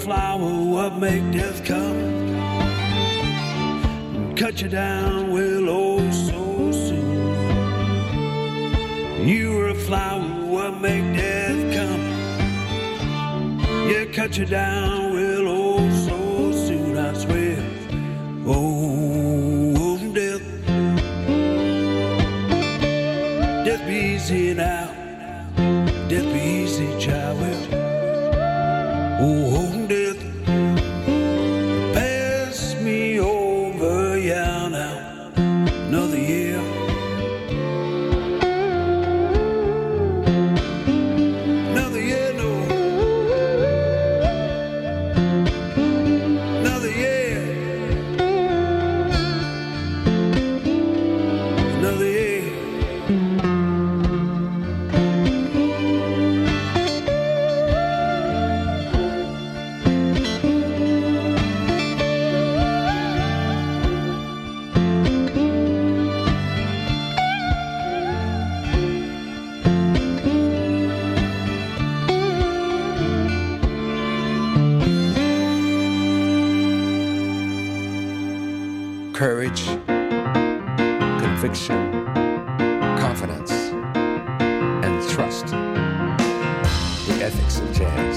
flower, what make death come? Cut you down, well, oh, so soon. You were a flower, what make death come? Yeah, cut you down, well, oh, so soon, I swear. Oh, death. Death be easy now. Death be easy, child. Well, oh, death. Pass me over, yeah, now. Another year. Another year, no. Another year. Another year. Courage, conviction, confidence, and trust. The ethics of jazz.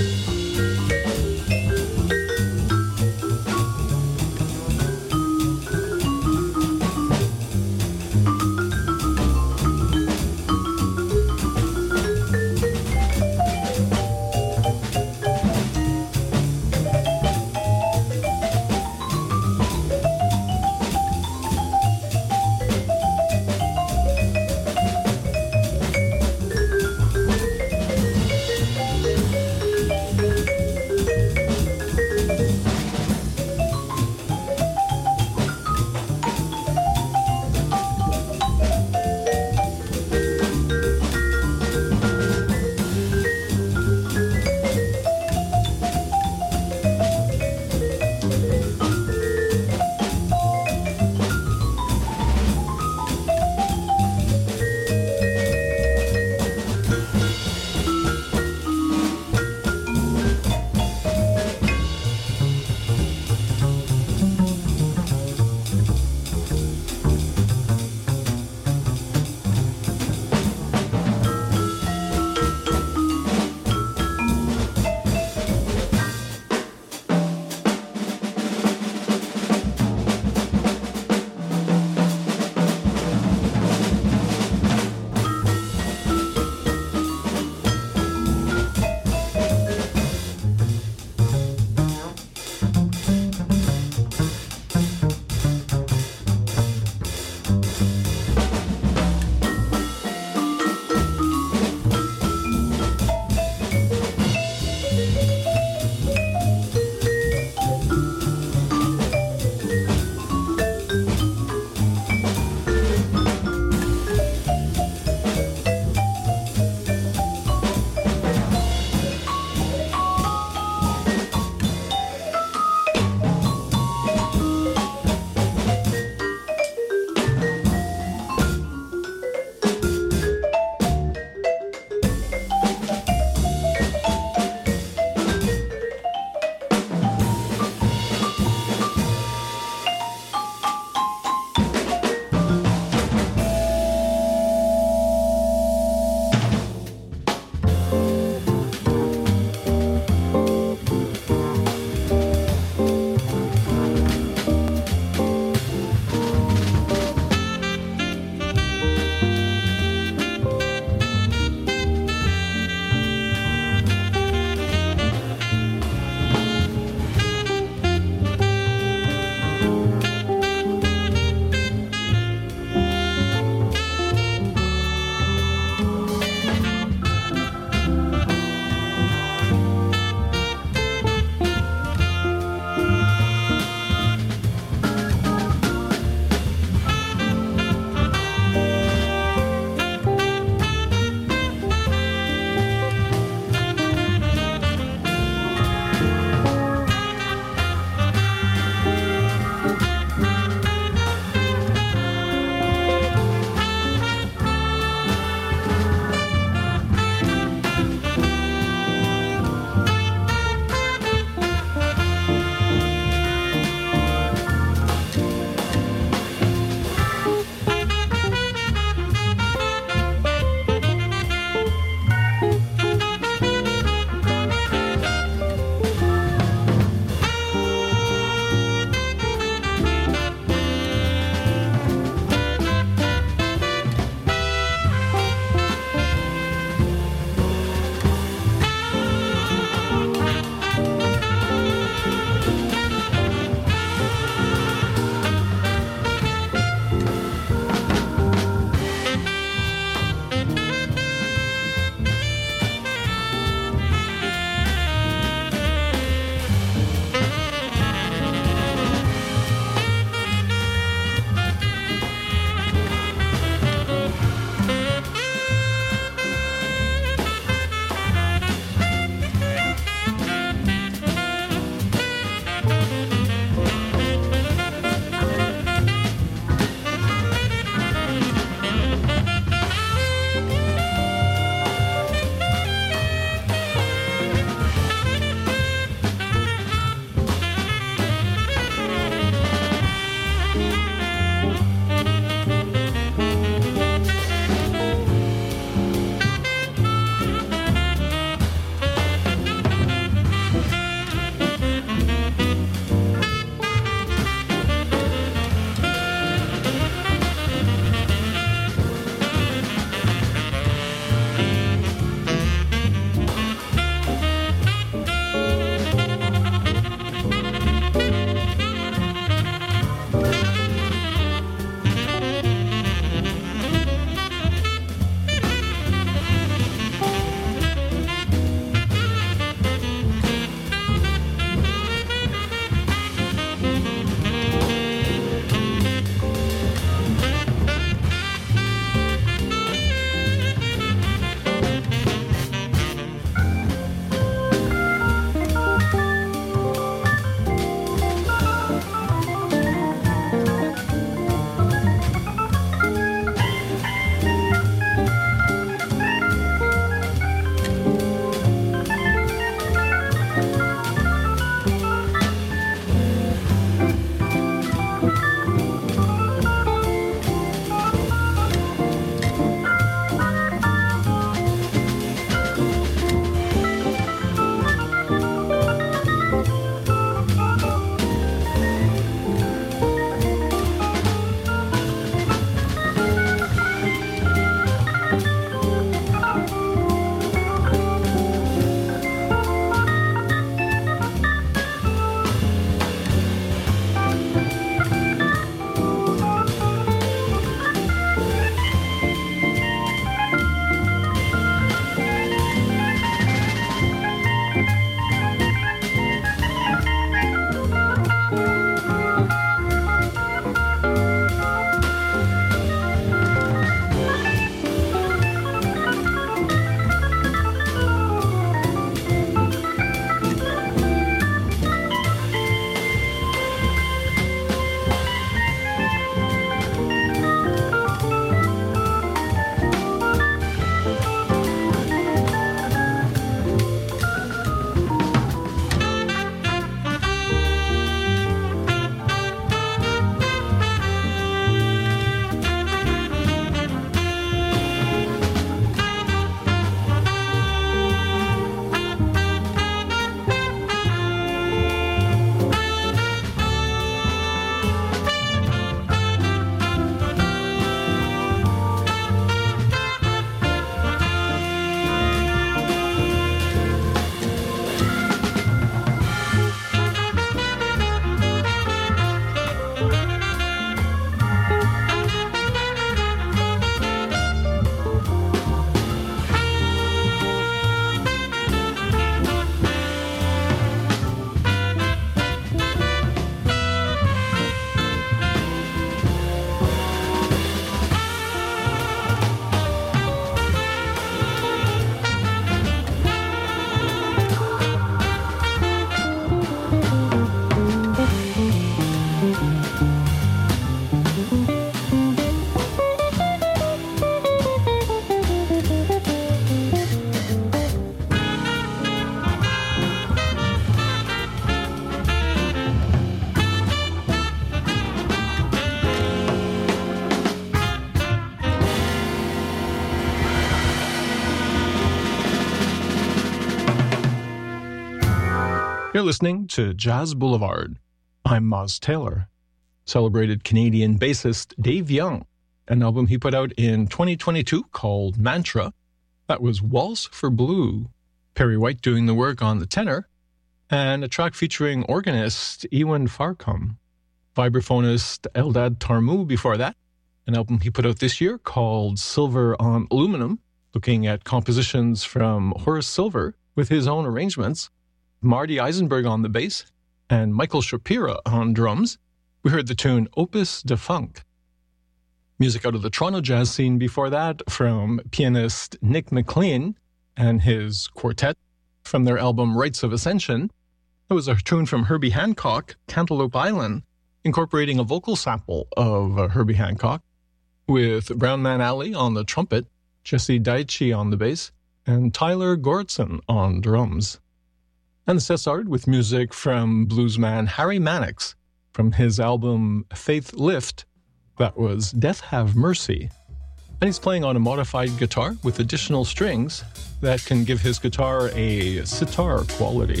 You're listening to Jazz Boulevard. I'm Moz Taylor. Celebrated Canadian bassist Dave Young, an album he put out in 2022 called Mantra. That was Waltz for Blue, Perry White doing the work on the tenor, and a track featuring organist Ewan Farcom. Vibraphonist Eldad Tarmu before that, an album he put out this year called Silver on Aluminum, looking at compositions from Horace Silver with his own arrangements, Marty Eisenberg on the bass, and Michael Shapira on drums. We heard the tune Opus de Funk. Music out of the Toronto jazz scene before that from pianist Nick McLean and his quartet from their album Rites of Ascension. It was a tune from Herbie Hancock, Cantaloupe Island, incorporating a vocal sample of Herbie Hancock, with Brown Man Alley on the trumpet, Jesse Daichi on the bass, and Tyler Goertzen on drums. And the set started with music from bluesman Harry Mannix from his album Faith Lift. That was Death Have Mercy. And he's playing on a modified guitar with additional strings that can give his guitar a sitar quality.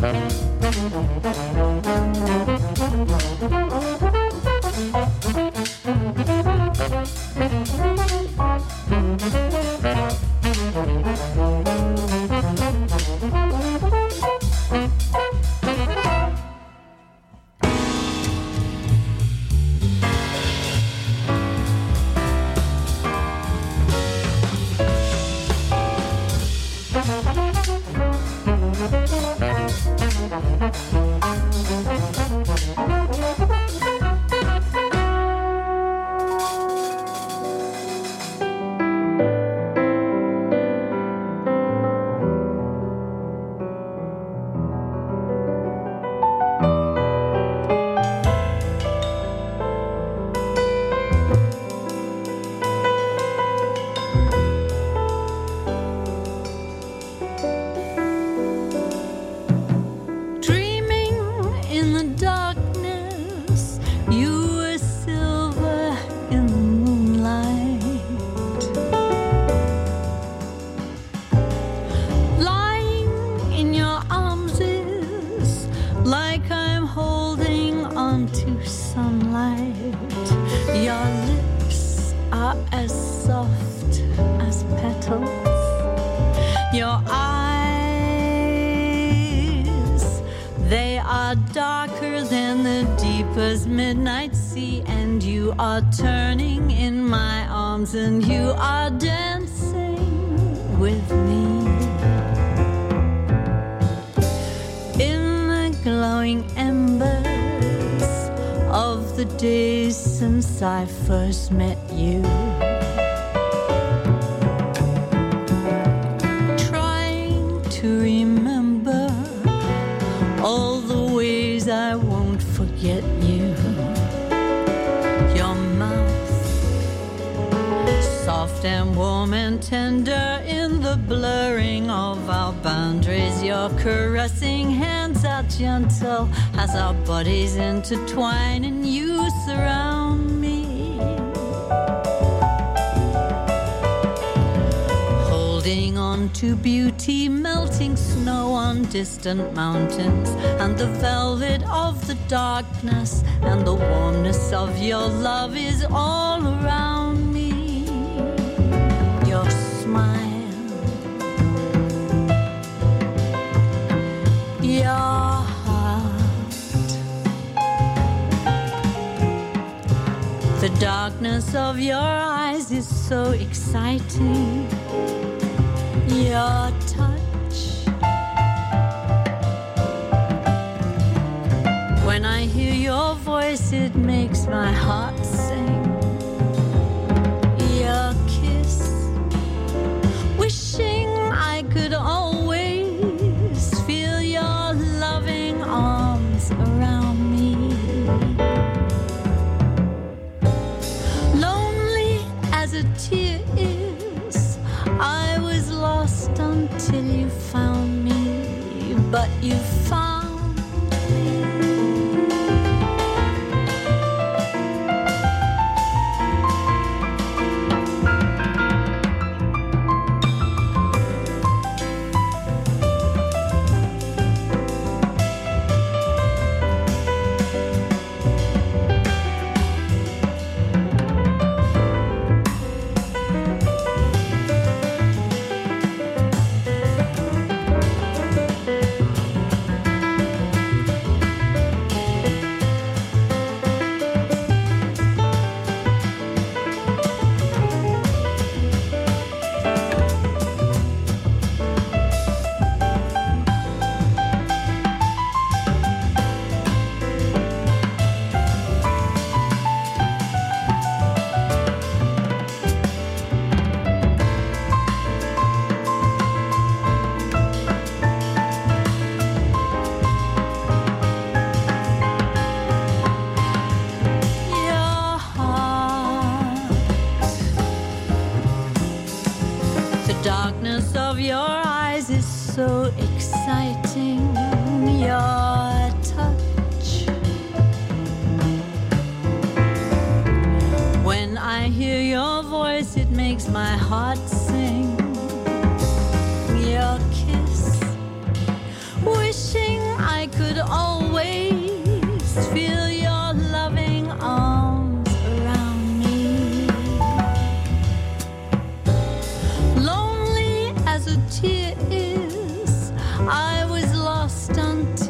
I first met you. Trying to remember all the ways I won't forget you. Your mouth, soft and warm and tender in the blurring of our boundaries. Your caressing hands are gentle as our bodies intertwine and you surround me. Holding on to beauty, melting snow on distant mountains, and the velvet of the darkness, and the warmness of your love is all around me. Your smile, your heart, the darkness of your eyes is so exciting. Your touch, when I hear your voice, it makes my heart sing. Your kiss, wishing I could always feel your loving arms around me. Lonely as a tear is, I was lost until you found me, but you found my heart sing. Your kiss, wishing lost until